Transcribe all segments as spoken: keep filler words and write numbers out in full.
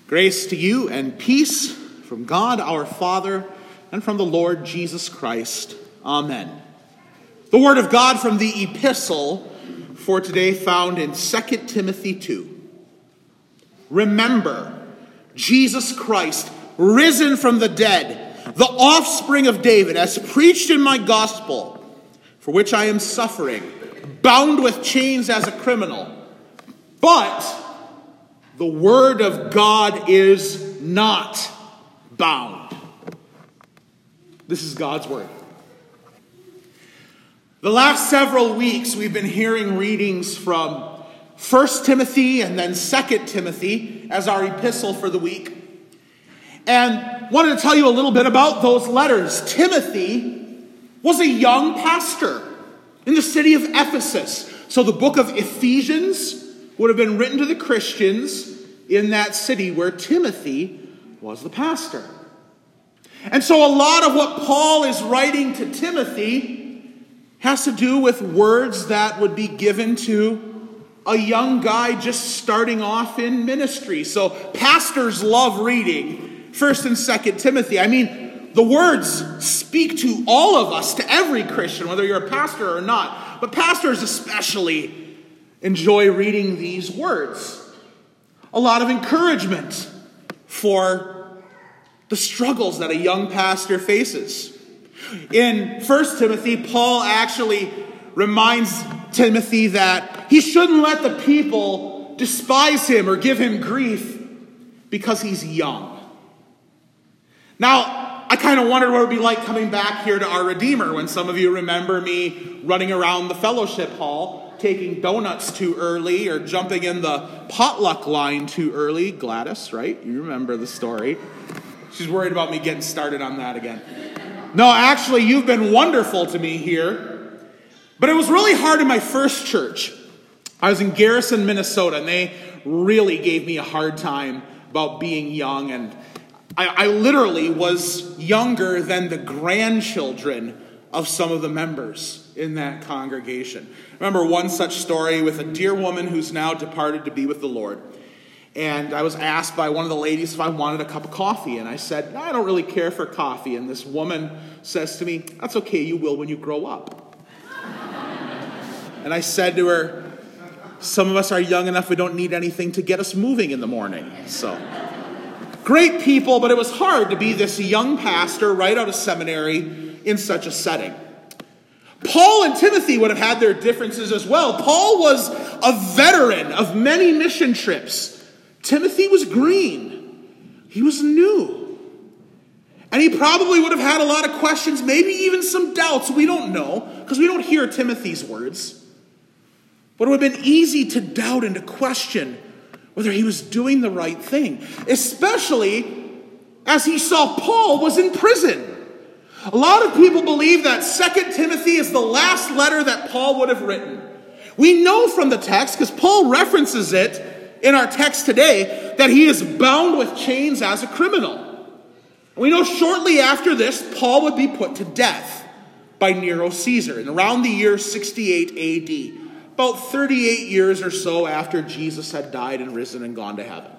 Grace to you and peace from God our Father and from the Lord Jesus Christ. Amen. The word of God from the epistle for today found in Second Timothy two. Remember Jesus Christ, risen from the dead, the offspring of David, as preached in my gospel, for which I am suffering, bound with chains as a criminal. But the word of God is not bound. This is God's word. The last several weeks we've been hearing readings from First Timothy and then Second Timothy as our epistle for the week. And wanted to tell you a little bit about those letters. Timothy was a young pastor in the city of Ephesus. So the book of Ephesians would have been written to the Christians in that city where Timothy was the pastor. And so a lot of what Paul is writing to Timothy has to do with words that would be given to a young guy just starting off in ministry. So pastors love reading First and Second Timothy. I mean, the words speak to all of us, to every Christian, whether you're a pastor or not. But pastors especially enjoy reading these words. A lot of encouragement for the struggles that a young pastor faces. In First Timothy, Paul actually reminds Timothy that he shouldn't let the people despise him or give him grief because he's young. Now, I kind of wondered what it would be like coming back here to our Redeemer when some of you remember me running around the fellowship hall taking donuts too early or jumping in the potluck line too early. Gladys, right? You remember the story. She's worried about me getting started on that again. No, actually, you've been wonderful to me here. But it was really hard in my first church. I was in Garrison, Minnesota, and they really gave me a hard time about being young. And I, I literally was younger than the grandchildren of some of the members in that congregation. I remember one such story with a dear woman who's now departed to be with the Lord. And I was asked by one of the ladies if I wanted a cup of coffee. And I said, I don't really care for coffee. And this woman says to me, that's okay, you will when you grow up. And I said to her, some of us are young enough we don't need anything to get us moving in the morning. So, great people, but it was hard to be this young pastor right out of seminary in such a setting. Paul and Timothy would have had their differences as well. Paul was a veteran of many mission trips. Timothy was green. He was new. And he probably would have had a lot of questions, maybe even some doubts. We don't know, because we don't hear Timothy's words. But it would have been easy to doubt and to question whether he was doing the right thing, especially as he saw Paul was in prison. A lot of people believe that Second Timothy is the last letter that Paul would have written. We know from the text, because Paul references it in our text today, that he is bound with chains as a criminal. We know shortly after this, Paul would be put to death by Nero Caesar in around the year sixty-eight A D, about thirty-eight years or so after Jesus had died and risen and gone to heaven.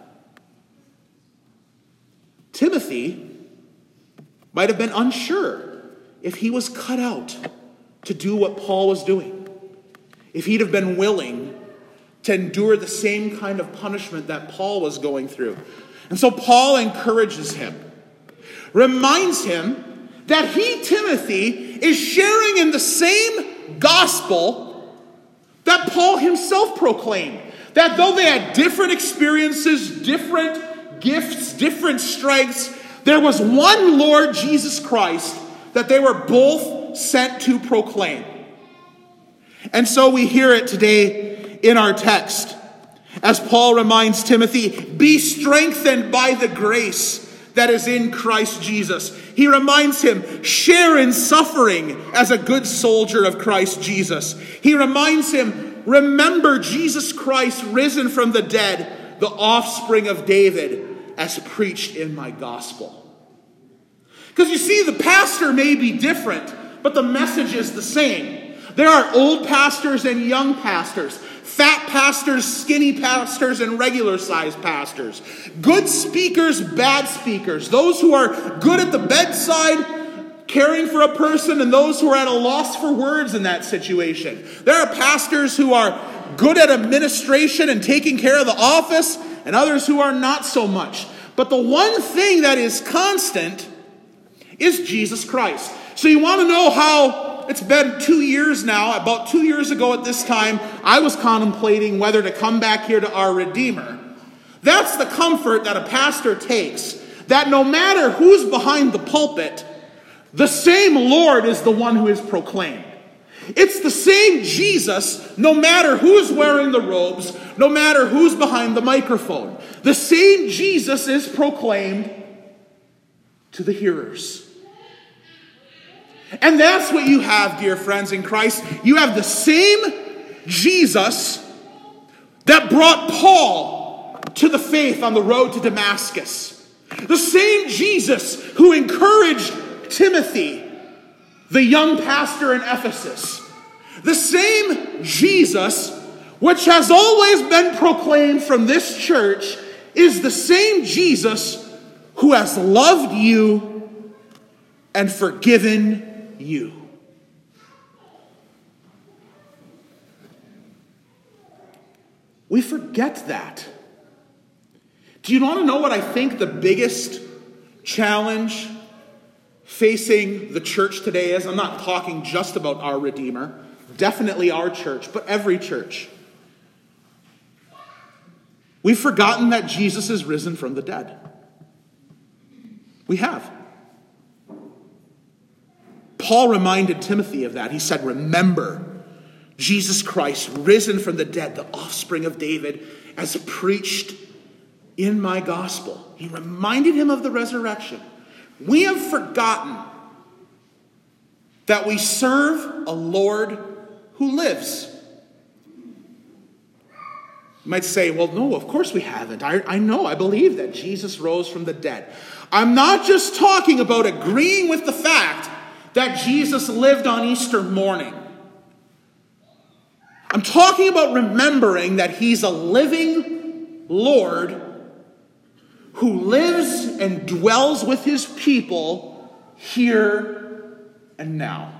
Timothy might have been unsure if he was cut out to do what Paul was doing, if he'd have been willing to endure the same kind of punishment that Paul was going through. And so Paul encourages him, reminds him that he, Timothy, is sharing in the same gospel that Paul himself proclaimed. That though they had different experiences, different gifts, different strengths, there was one Lord Jesus Christ that they were both sent to proclaim. And so we hear it today in our text as Paul reminds Timothy, be strengthened by the grace that is in Christ Jesus. He reminds him, share in suffering as a good soldier of Christ Jesus. He reminds him, remember Jesus Christ risen from the dead, the offspring of David, as preached in my gospel. Because you see, the pastor may be different, but the message is the same. There are old pastors and young pastors, Fat pastors, skinny pastors, and regular-sized pastors. Good speakers, bad speakers. Those who are good at the bedside, caring for a person, and those who are at a loss for words in that situation. There are pastors who are good at administration and taking care of the office, and others who are not so much. But the one thing that is constant is Jesus Christ. So you want to know how it's been two years now. About two years ago at this time, I was contemplating whether to come back here to our Redeemer. That's the comfort that a pastor takes, that no matter who's behind the pulpit, the same Lord is the one who is proclaimed. It's the same Jesus, no matter who's wearing the robes, no matter who's behind the microphone. The same Jesus is proclaimed to the hearers. And that's what you have, dear friends in Christ. You have the same Jesus that brought Paul to the faith on the road to Damascus. The same Jesus who encouraged Timothy, the young pastor in Ephesus. The same Jesus, which has always been proclaimed from this church, is the same Jesus who has loved you and forgiven you. We forget that. Do you want to know what I think the biggest challenge facing the church today is? I'm not talking just about our Redeemer, definitely our church, but every church. We've forgotten that Jesus is risen from the dead. We have. Paul reminded Timothy of that. He said, remember, Jesus Christ, risen from the dead, the offspring of David, as preached in my gospel. He reminded him of the resurrection. We have forgotten that we serve a Lord who lives. You might say, well, no, of course we haven't. I, I know, I believe that Jesus rose from the dead. I'm not just talking about agreeing with the fact that Jesus lived on Easter morning. I'm talking about remembering that he's a living Lord who lives and dwells with his people here and now.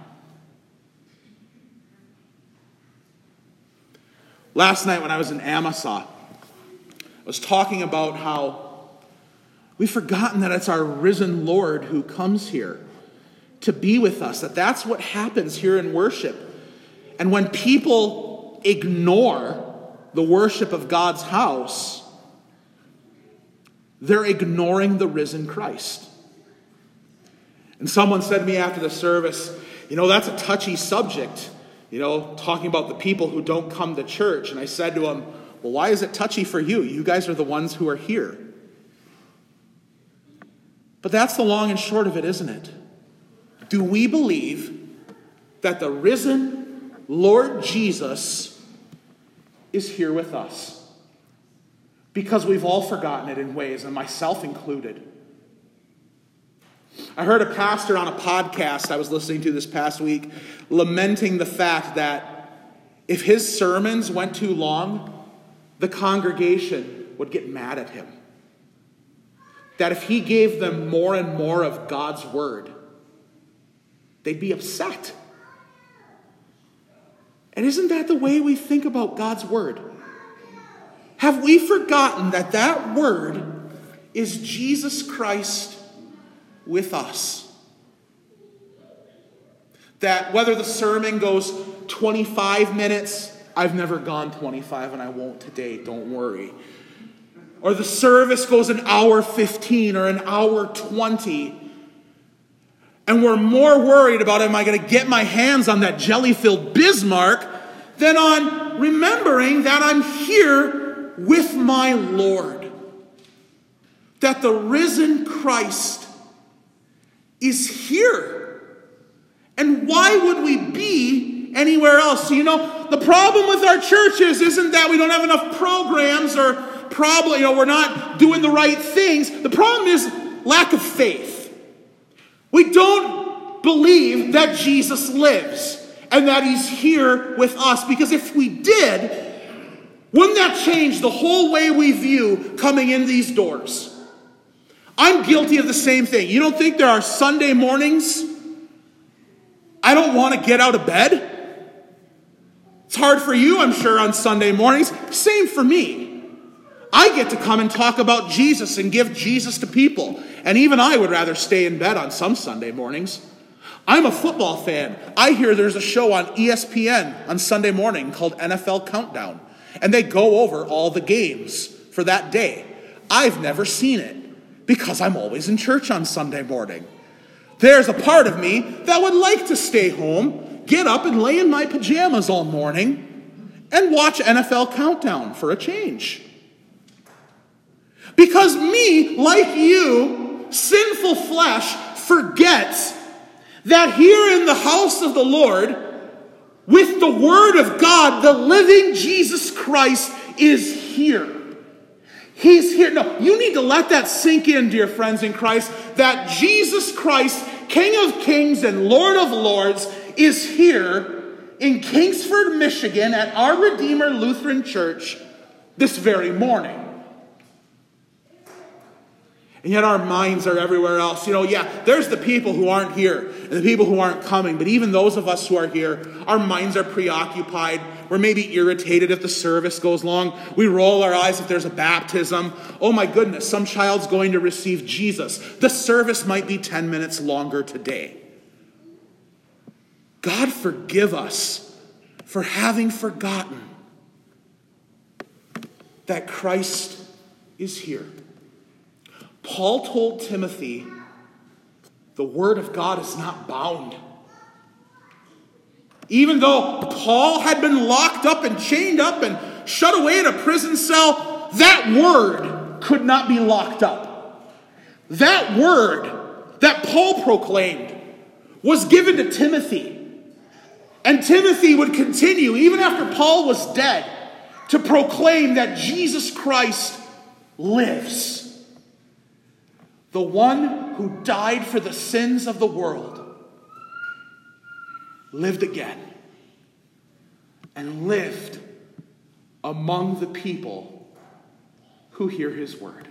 Last night when I was in Amasa, I was talking about how we've forgotten that it's our risen Lord who comes here to be with us, that that's what happens here in worship. And when people ignore the worship of God's house, they're ignoring the risen Christ. And someone said to me after the service, you know, that's a touchy subject, you know, talking about the people who don't come to church. And I said to him, well, why is it touchy for you? You guys are the ones who are here. But that's the long and short of it, isn't it? Do we believe that the risen Lord Jesus is here with us? Because we've all forgotten it in ways, and myself included. I heard a pastor on a podcast I was listening to this past week lamenting the fact that if his sermons went too long, the congregation would get mad at him. That if he gave them more and more of God's word, they'd be upset. And isn't that the way we think about God's word? Have we forgotten that that word is Jesus Christ with us? That whether the sermon goes twenty-five minutes, I've never gone twenty-five and I won't today, don't worry. Or the service goes an hour fifteen or an hour twenty, and we're more worried about, am I going to get my hands on that jelly-filled Bismarck, than on remembering that I'm here with my Lord. That the risen Christ is here. And why would we be anywhere else? So, you know, the problem with our churches isn't that we don't have enough programs or probably, you know, we're not doing the right things. The problem is lack of faith. We don't believe that Jesus lives and that he's here with us. Because if we did, Wouldn't that change the whole way we view coming in these doors? I'm guilty of the same thing. You don't think there are Sunday mornings I don't want to get out of bed? It's hard for you, I'm sure, on Sunday mornings. Same for me. I get to come and talk about Jesus and give Jesus to people. And even I would rather stay in bed on some Sunday mornings. I'm a football fan. I hear there's a show on E S P N on Sunday morning called N F L Countdown. And they go over all the games for that day. I've never seen it because I'm always in church on Sunday morning. There's a part of me that would like to stay home, get up and lay in my pajamas all morning, and watch N F L Countdown for a change. Because me, like you, sinful flesh, forgets that here in the house of the Lord, with the Word of God, the living Jesus Christ is here. He's here. No, you need to let that sink in, dear friends in Christ, that Jesus Christ, King of Kings and Lord of Lords, is here in Kingsford, Michigan, at our Redeemer Lutheran Church this very morning. And yet our minds are everywhere else. You know, yeah, there's the people who aren't here and the people who aren't coming. But even those of us who are here, our minds are preoccupied. We're maybe irritated if the service goes long. We roll our eyes if there's a baptism. Oh my goodness, some child's going to receive Jesus. The service might be ten minutes longer today. God forgive us for having forgotten that Christ is here. Paul told Timothy, the word of God is not bound. Even though Paul had been locked up and chained up and shut away in a prison cell, that word could not be locked up. That word that Paul proclaimed was given to Timothy. And Timothy would continue, even after Paul was dead, to proclaim that Jesus Christ lives. The one who died for the sins of the world lived again and lived among the people who hear his word.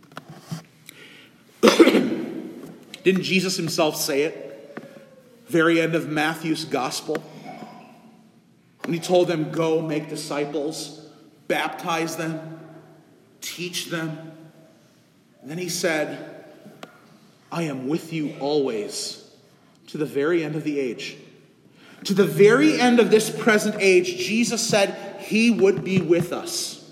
Didn't Jesus himself say it? Very end of Matthew's gospel. When he told them, go make disciples, baptize them, teach them. And then he said, I am with you always to the very end of the age. To the very end of this present age, Jesus said he would be with us.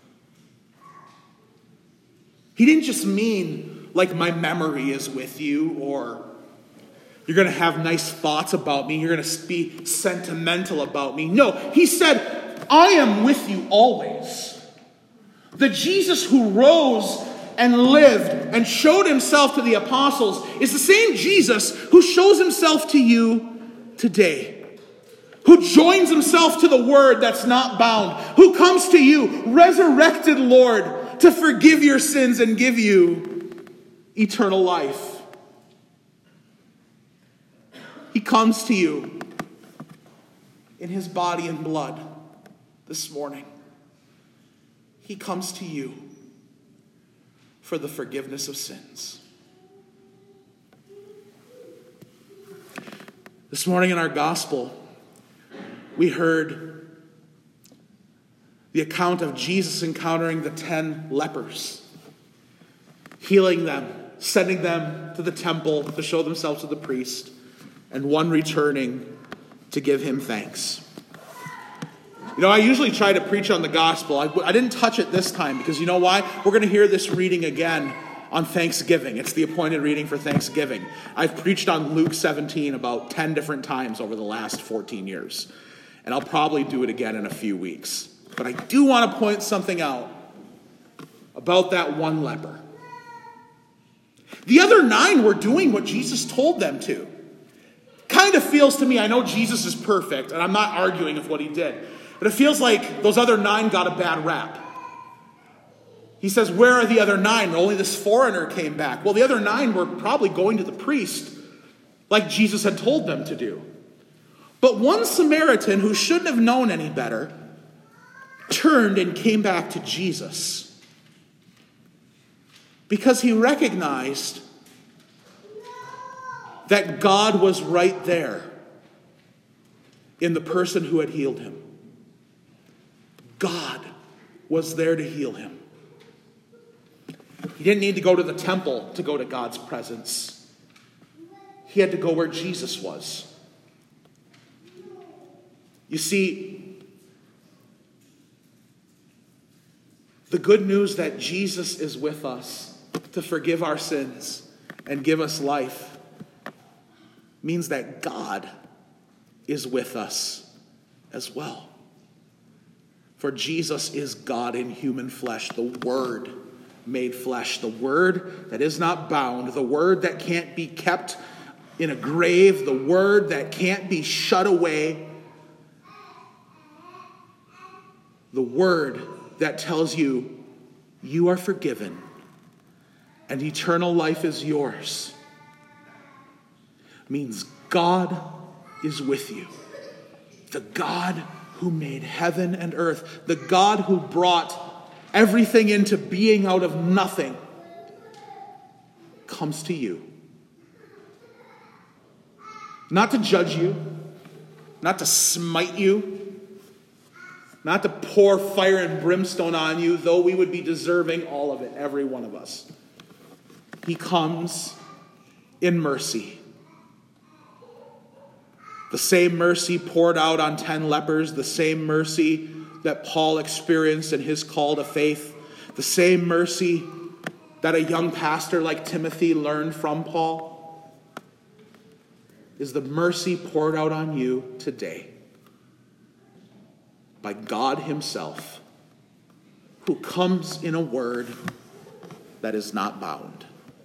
He didn't just mean like my memory is with you, or you're going to have nice thoughts about me, you're going to be sentimental about me. No, he said, I am with you always. The Jesus who rose and lived and showed himself to the apostles is the same Jesus who shows himself to you today. Who joins himself to the word that's not bound. Who comes to you, resurrected Lord, to forgive your sins and give you eternal life. He comes to you in his body and blood this morning. He comes to you for the forgiveness of sins. This morning in our gospel, we heard the account of Jesus encountering the ten lepers, healing them, sending them to the temple to show themselves to the priest, and one returning to give him thanks. You know, I usually try to preach on the gospel. I, I didn't touch it this time because you know why? We're going to hear this reading again on Thanksgiving. It's the appointed reading for Thanksgiving. I've preached on Luke seventeen about ten different times over the last fourteen years. And I'll probably do it again in a few weeks. But I do want to point something out about that one leper. The other nine were doing what Jesus told them to. Kind of feels to me, I know Jesus is perfect, and I'm not arguing with what he did. But it feels like those other nine got a bad rap. He says, where are the other nine? Only this foreigner came back. Well, the other nine were probably going to the priest like Jesus had told them to do. But one Samaritan who shouldn't have known any better turned and came back to Jesus because he recognized that God was right there in the person who had healed him. God was there to heal him. He didn't need to go to the temple to go to God's presence. He had to go where Jesus was. You see, the good news that Jesus is with us to forgive our sins and give us life means that God is with us as well. For Jesus is God in human flesh, the Word made flesh, the Word that is not bound, the Word that can't be kept in a grave, the Word that can't be shut away, the Word that tells you you are forgiven and eternal life is yours, means God is with you. The God who made heaven and earth, the God who brought everything into being out of nothing, comes to you. Not to judge you, not to smite you, not to pour fire and brimstone on you, though we would be deserving all of it, every one of us. He comes in mercy. The same mercy poured out on ten lepers, the same mercy that Paul experienced in his call to faith, the same mercy that a young pastor like Timothy learned from Paul, is the mercy poured out on you today by God himself, who comes in a word that is not bound.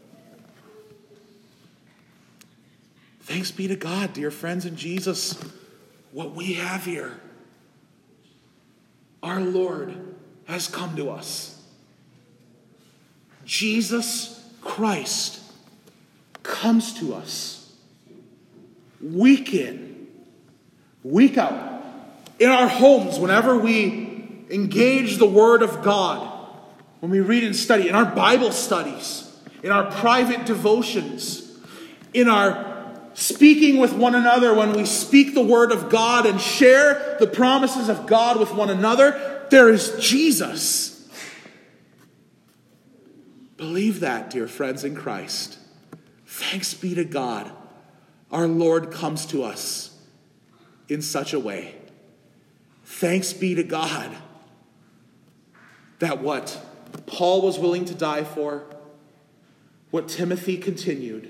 Thanks be to God, dear friends in Jesus, what we have here. Our Lord has come to us. Jesus Christ comes to us week in, week out, in our homes, whenever we engage the Word of God, when we read and study, in our Bible studies, in our private devotions, in our speaking with one another, when we speak the Word of God and share the promises of God with one another, there is Jesus. Believe that, dear friends in Christ. Thanks be to God. Our Lord comes to us in such a way. Thanks be to God that what Paul was willing to die for, what Timothy continued,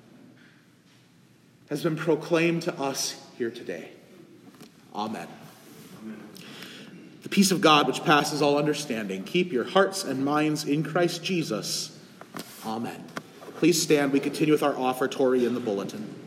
has been proclaimed to us here today. Amen. Amen. The peace of God, which passes all understanding, keep your hearts and minds in Christ Jesus. Amen. Please stand. We continue with our offertory in the bulletin.